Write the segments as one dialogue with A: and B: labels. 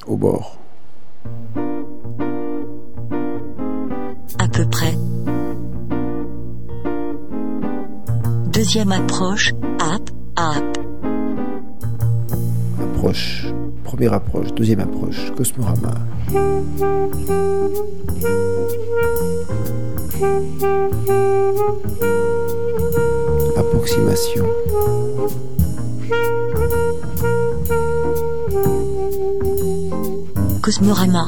A: Au bord.
B: À peu près. Deuxième approche, up.
A: Approche. Première approche, deuxième approche, Cosmorama. Approximation.
B: Cosmorama.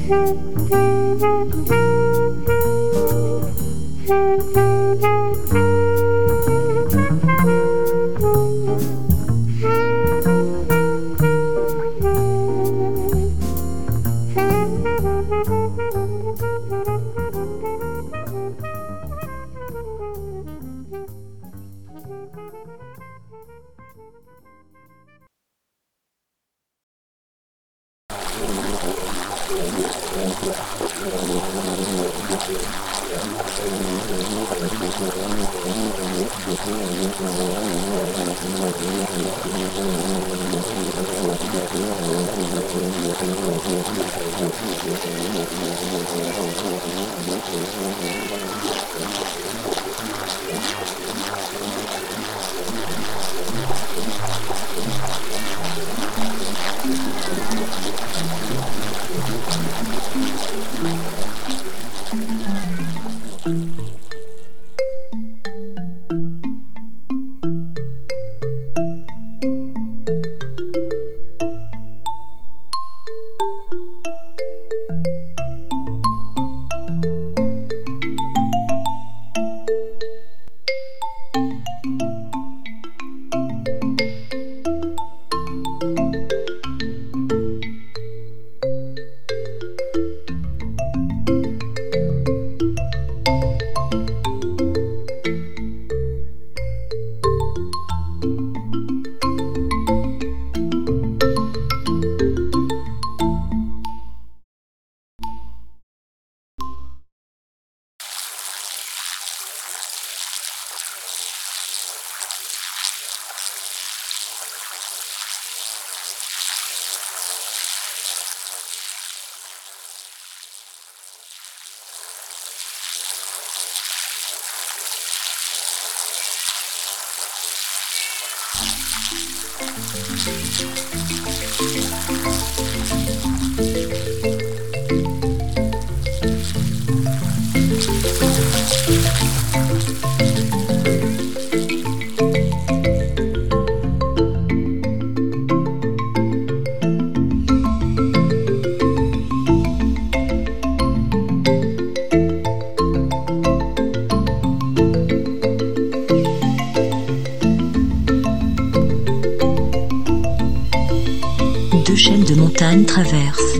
B: Deux chaînes de montagnes traversent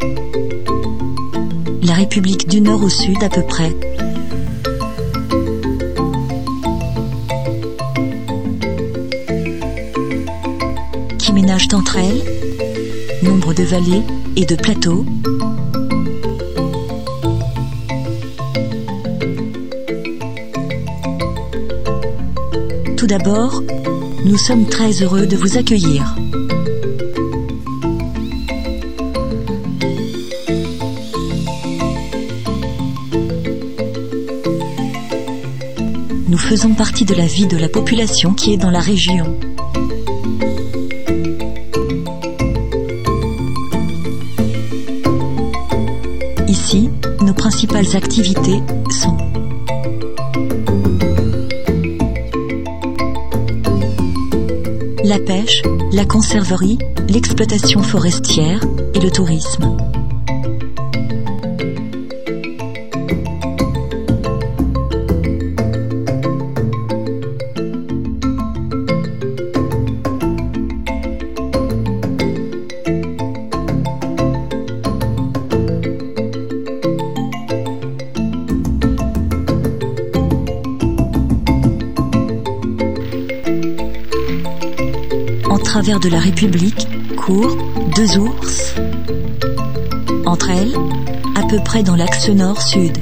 B: la République du Nord au sud à peu près. Qui ménagent entre elles nombre de vallées et de plateaux. Tout d'abord, nous sommes très heureux de vous accueillir. Nous faisons partie de la vie de la population qui est dans la région. Ici, nos principales activités sont la pêche, la conserverie, l'exploitation forestière et le tourisme. En travers de la République courent deux ours. Entre elles, à peu près dans l'axe nord-sud.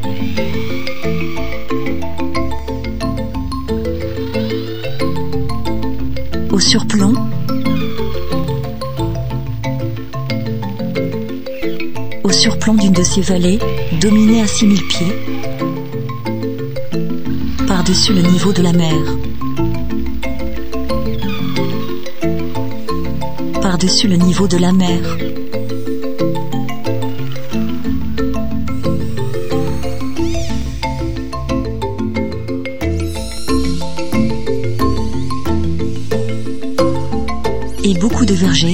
B: Au surplomb, surplomb d'une de ces vallées, dominée à 6000 pieds, par-dessus le niveau de la mer. Par-dessus le niveau de la mer. Et beaucoup de vergers.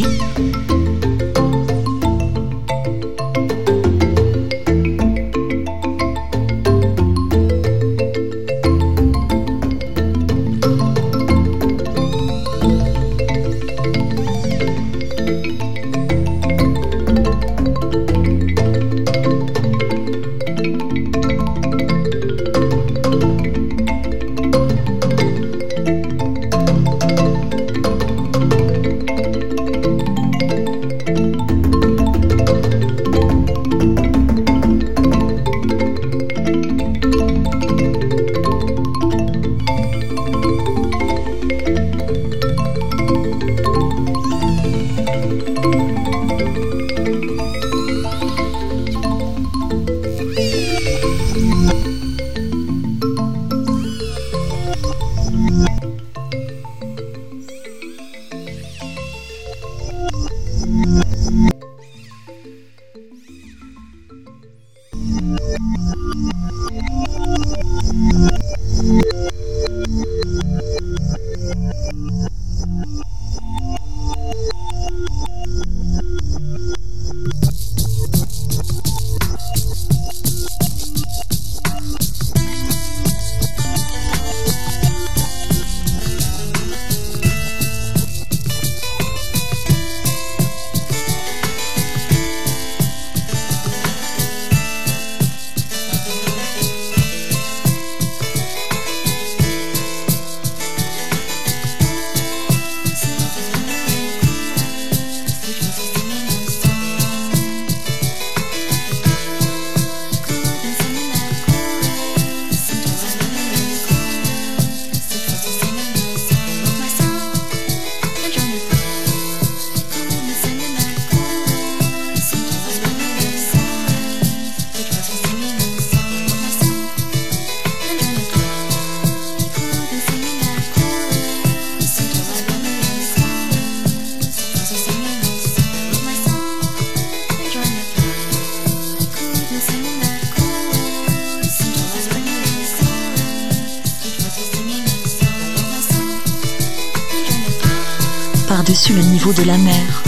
B: Par-dessus le niveau de la mer.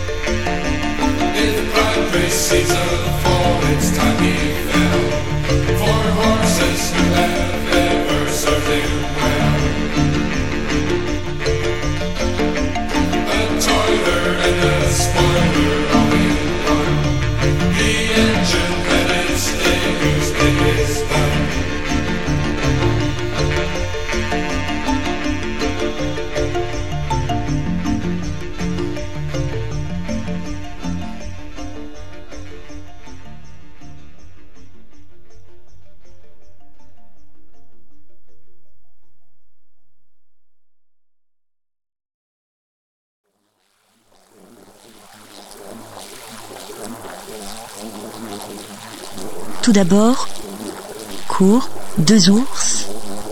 C: Caesar, for it's time he fell.
B: Tout d'abord, cours, 2 ours.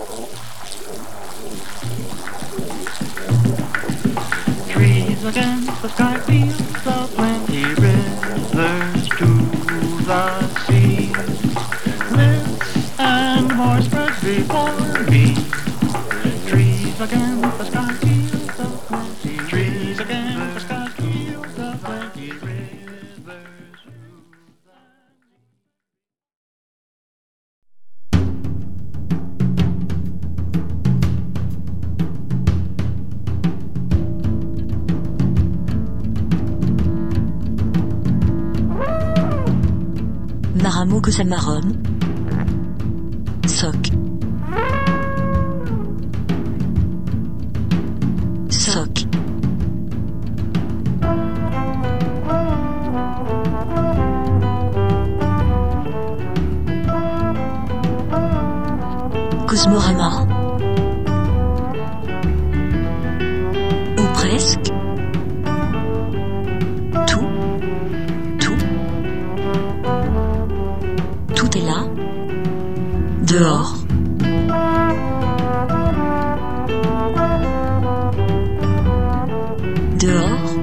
C: Trees against the sky, fields of plenty, rivers to the sea. This and more spread before me. Trees against the sky, fields of plenty. Trees against the sky, fields of plenty, rivers.
B: Maramo que ça marronne. Soc. Soc. Cosmorama. Ou presque. Tout. Tout est là. Dehors. Dehors.